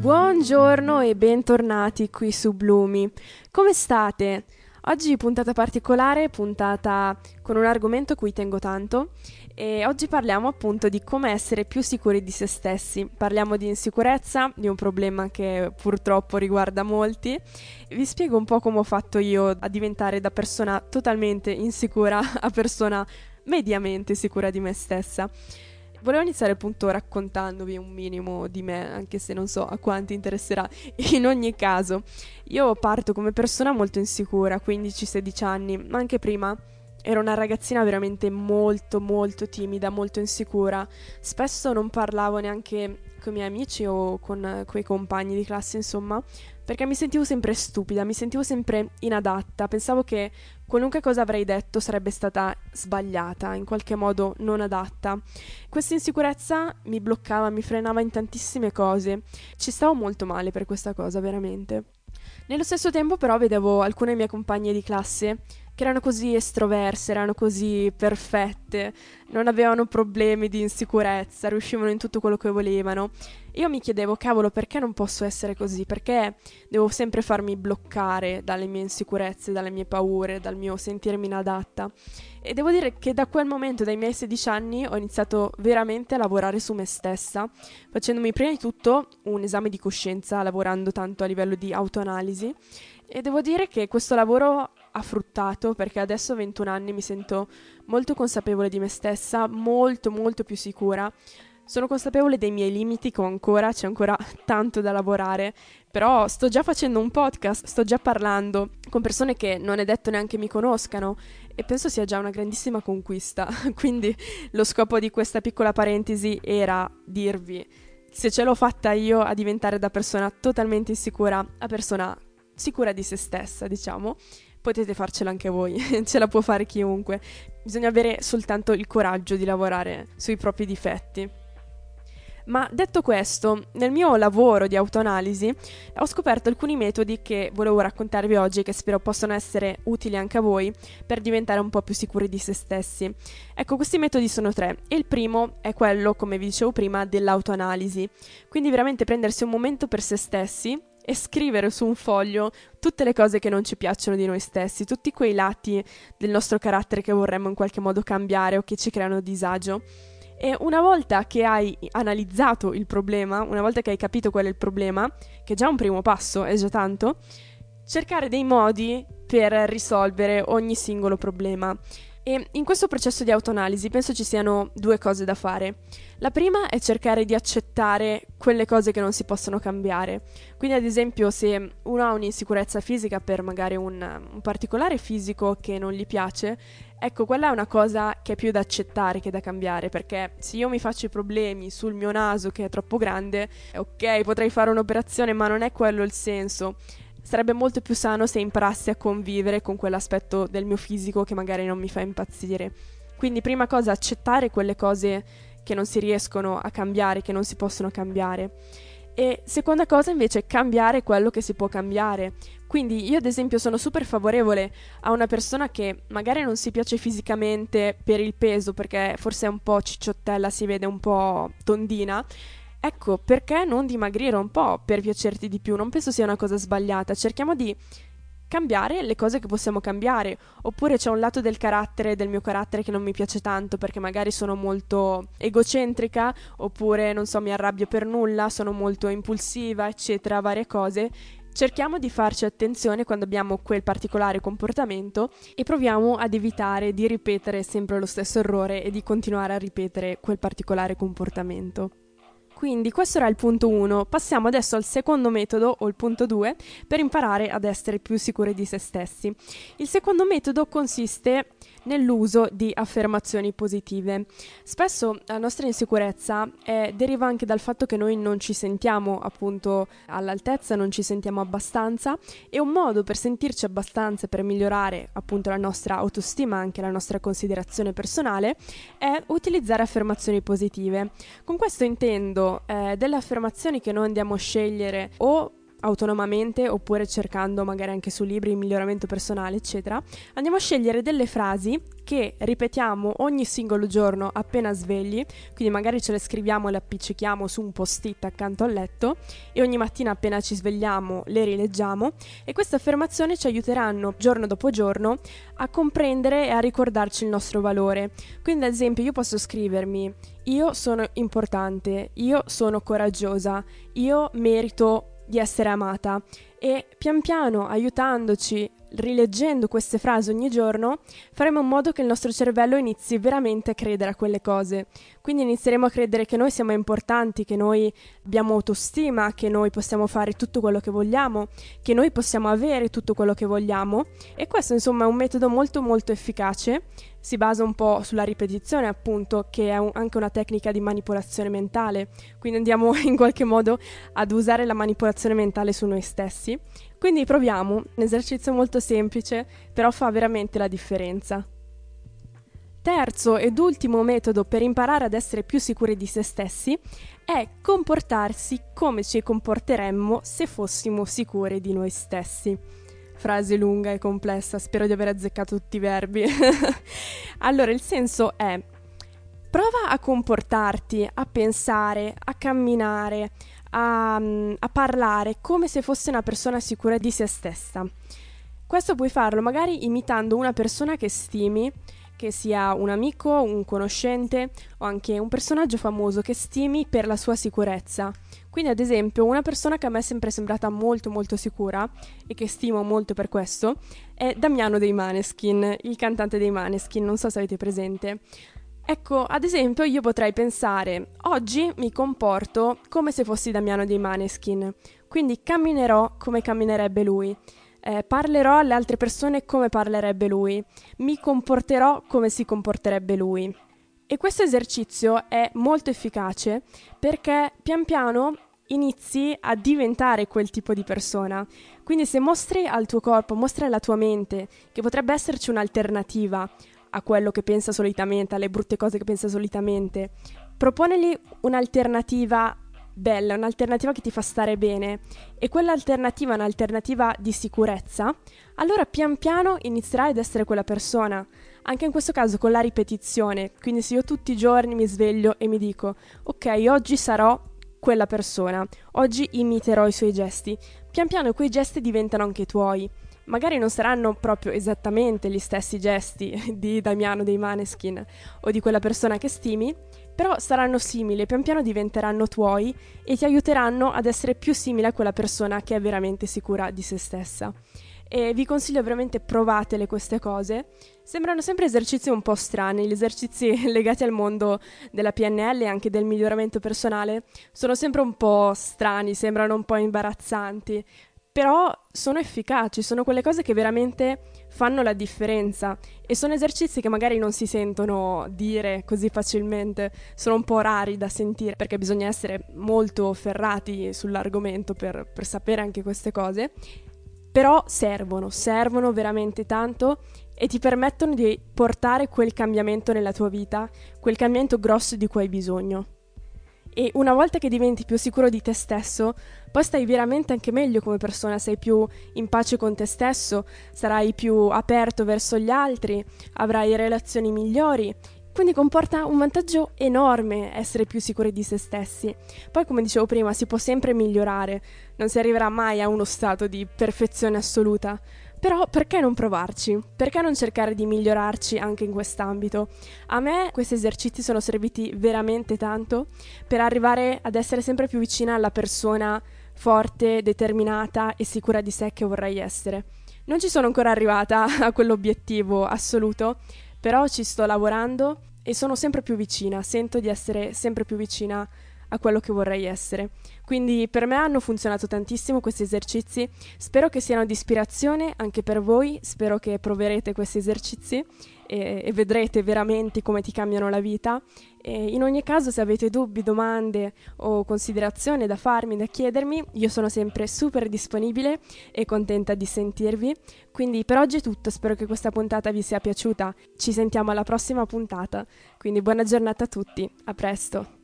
Buongiorno e bentornati qui su Bloomy. Come state? Oggi puntata particolare, puntata con un argomento a cui tengo tanto e oggi parliamo appunto di come essere più sicuri di se stessi. Parliamo di insicurezza, di un problema che purtroppo riguarda molti. Vi spiego un po' come ho fatto io a diventare da persona totalmente insicura a persona mediamente sicura di me stessa. Volevo iniziare appunto raccontandovi un minimo di me, anche se non so a quanti interesserà. In ogni caso, io parto come persona molto insicura, 15-16 anni, ma anche prima ero una ragazzina veramente molto timida, molto insicura. Spesso non parlavo neanche con i miei amici o con i compagni di classe, insomma, perché mi sentivo sempre stupida, mi sentivo sempre inadatta, pensavo che qualunque cosa avrei detto sarebbe stata sbagliata, in qualche modo non adatta. Questa insicurezza mi bloccava, mi frenava in tantissime cose. Ci stavo molto male per questa cosa, veramente. Nello stesso tempo però vedevo alcune mie compagne di classe che erano così estroverse, erano così perfette, non avevano problemi di insicurezza, riuscivano in tutto quello che volevano. Io mi chiedevo, cavolo, perché non posso essere così? Perché devo sempre farmi bloccare dalle mie insicurezze, dalle mie paure, dal mio sentirmi inadatta? E devo dire che da quel momento, dai miei 16 anni, ho iniziato veramente a lavorare su me stessa, facendomi prima di tutto un esame di coscienza, lavorando tanto a livello di autoanalisi. E devo dire che questo lavoro ha fruttato, perché adesso a 21 anni mi sento molto consapevole di me stessa, molto più sicura. Sono consapevole dei miei limiti che ho ancora, c'è ancora tanto da lavorare, però sto già facendo un podcast, sto già parlando con persone che non è detto neanche mi conoscano e penso sia già una grandissima conquista. Quindi lo scopo di questa piccola parentesi era dirvi, se ce l'ho fatta io a diventare da persona totalmente insicura a persona sicura di se stessa, diciamo, potete farcela anche voi, ce la può fare chiunque. Bisogna avere soltanto il coraggio di lavorare sui propri difetti. Ma detto questo, nel mio lavoro di autoanalisi ho scoperto alcuni metodi che volevo raccontarvi oggi e che spero possano essere utili anche a voi per diventare un po' più sicuri di se stessi. Ecco, questi metodi sono 3 e il primo è quello, come vi dicevo prima, dell'autoanalisi. Quindi veramente prendersi un momento per se stessi e scrivere su un foglio tutte le cose che non ci piacciono di noi stessi, tutti quei lati del nostro carattere che vorremmo in qualche modo cambiare o che ci creano disagio. E una volta che hai analizzato il problema, una volta che hai capito qual è il problema, che è già un primo passo, è già tanto, cercare dei modi per risolvere ogni singolo problema. E in questo processo di autoanalisi penso ci siano 2 cose da fare. La prima è cercare di accettare quelle cose che non si possono cambiare. Quindi ad esempio se uno ha un'insicurezza fisica per magari un particolare fisico che non gli piace, ecco, quella è una cosa che è più da accettare che da cambiare, perché se io mi faccio i problemi sul mio naso che è troppo grande, ok, potrei fare un'operazione, ma non è quello il senso. Sarebbe molto più sano se imparassi a convivere con quell'aspetto del mio fisico che magari non mi fa impazzire. Quindi prima cosa, accettare quelle cose che non si riescono a cambiare, che non si possono cambiare. E seconda cosa invece, cambiare quello che si può cambiare. Quindi io ad esempio sono super favorevole a una persona che magari non si piace fisicamente per il peso, perché forse è un po' cicciottella, si vede un po' tondina. Ecco, perché non dimagrire un po' per piacerti di più? Non penso sia una cosa sbagliata. Cerchiamo di cambiare le cose che possiamo cambiare. Oppure c'è un lato del mio carattere che non mi piace tanto perché magari sono molto egocentrica, oppure non so, mi arrabbio per nulla, sono molto impulsiva, eccetera, varie cose. Cerchiamo di farci attenzione quando abbiamo quel particolare comportamento e proviamo ad evitare di ripetere sempre lo stesso errore e di continuare a ripetere quel particolare comportamento. Quindi questo era il punto 1, passiamo adesso al secondo metodo o il punto 2 per imparare ad essere più sicuri di se stessi. Il secondo metodo consiste nell'uso di affermazioni positive. Spesso la nostra insicurezza deriva anche dal fatto che noi non ci sentiamo appunto all'altezza, non ci sentiamo abbastanza e un modo per sentirci abbastanza, per migliorare appunto la nostra autostima, anche la nostra considerazione personale, è utilizzare affermazioni positive. Con questo intendo delle affermazioni che noi andiamo a scegliere o autonomamente oppure cercando magari anche su libri di miglioramento personale, eccetera, andiamo a scegliere delle frasi che ripetiamo ogni singolo giorno appena svegli, quindi magari ce le scriviamo e le appiccichiamo su un post-it accanto al letto e ogni mattina appena ci svegliamo le rileggiamo e queste affermazioni ci aiuteranno giorno dopo giorno a comprendere e a ricordarci il nostro valore. Quindi ad esempio io posso scrivermi: io sono importante, io sono coraggiosa, io merito di essere amata, e pian piano, aiutandoci, rileggendo queste frasi ogni giorno, faremo in modo che il nostro cervello inizi veramente a credere a quelle cose. Quindi inizieremo a credere che noi siamo importanti, che noi abbiamo autostima, che noi possiamo fare tutto quello che vogliamo, che noi possiamo avere tutto quello che vogliamo, e questo insomma è un metodo molto molto efficace. Si basa un po' sulla ripetizione, appunto, che è anche una tecnica di manipolazione mentale, quindi andiamo in qualche modo ad usare la manipolazione mentale su noi stessi. Quindi proviamo, un esercizio molto semplice, però fa veramente la differenza. Terzo ed ultimo metodo per imparare ad essere più sicuri di se stessi è comportarsi come ci comporteremmo se fossimo sicuri di noi stessi. Frase lunga e complessa, spero di aver azzeccato tutti i verbi. Allora, il senso è: prova a comportarti, a pensare, a camminare, a parlare come se fosse una persona sicura di se stessa. Questo puoi farlo magari imitando una persona che stimi, che sia un amico, un conoscente o anche un personaggio famoso che stimi per la sua sicurezza. Quindi ad esempio una persona che a me è sempre sembrata molto molto sicura e che stimo molto per questo è Damiano dei Maneskin, il cantante dei Maneskin, non so se avete presente. Ecco, ad esempio io potrei pensare: oggi mi comporto come se fossi Damiano dei Maneskin, quindi camminerò come camminerebbe lui. Parlerò alle altre persone come parlerebbe lui, mi comporterò come si comporterebbe lui. E questo esercizio è molto efficace perché pian piano inizi a diventare quel tipo di persona. Quindi se mostri al tuo corpo, mostri alla tua mente che potrebbe esserci un'alternativa a quello che pensa solitamente, alle brutte cose che pensa solitamente, proponegli un'alternativa bella, un'alternativa che ti fa stare bene, e quell'alternativa è un'alternativa di sicurezza, allora pian piano inizierai ad essere quella persona. Anche in questo caso con la ripetizione, quindi se io tutti i giorni mi sveglio e mi dico: ok, oggi sarò quella persona, oggi imiterò i suoi gesti, pian piano quei gesti diventano anche tuoi. Magari non saranno proprio esattamente gli stessi gesti di Damiano dei Maneskin o di quella persona che stimi, però saranno simili, pian piano diventeranno tuoi e ti aiuteranno ad essere più simile a quella persona che è veramente sicura di se stessa. E vi consiglio veramente, provatele queste cose. Sembrano sempre esercizi un po' strani, gli esercizi legati al mondo della PNL e anche del miglioramento personale sono sempre un po' strani, sembrano un po' imbarazzanti, però sono efficaci, sono quelle cose che veramente fanno la differenza e sono esercizi che magari non si sentono dire così facilmente, sono un po' rari da sentire perché bisogna essere molto ferrati sull'argomento per sapere anche queste cose, però servono veramente tanto e ti permettono di portare quel cambiamento nella tua vita, quel cambiamento grosso di cui hai bisogno. E una volta che diventi più sicuro di te stesso, poi stai veramente anche meglio come persona, sei più in pace con te stesso, sarai più aperto verso gli altri, avrai relazioni migliori. Quindi comporta un vantaggio enorme essere più sicuri di se stessi. Poi, come dicevo prima, si può sempre migliorare, non si arriverà mai a uno stato di perfezione assoluta. Però perché non provarci? Perché non cercare di migliorarci anche in quest'ambito? A me questi esercizi sono serviti veramente tanto per arrivare ad essere sempre più vicina alla persona forte, determinata e sicura di sé che vorrei essere. Non ci sono ancora arrivata a quell'obiettivo assoluto, però ci sto lavorando e sono sempre più vicina, sento di essere sempre più vicina a quello che vorrei essere. Quindi per me hanno funzionato tantissimo questi esercizi, spero che siano di ispirazione anche per voi, spero che proverete questi esercizi e vedrete veramente come ti cambiano la vita. E in ogni caso, se avete dubbi, domande o considerazioni da farmi, da chiedermi, io sono sempre super disponibile e contenta di sentirvi. Quindi per oggi è tutto, spero che questa puntata vi sia piaciuta, ci sentiamo alla prossima puntata, quindi buona giornata a tutti, a presto!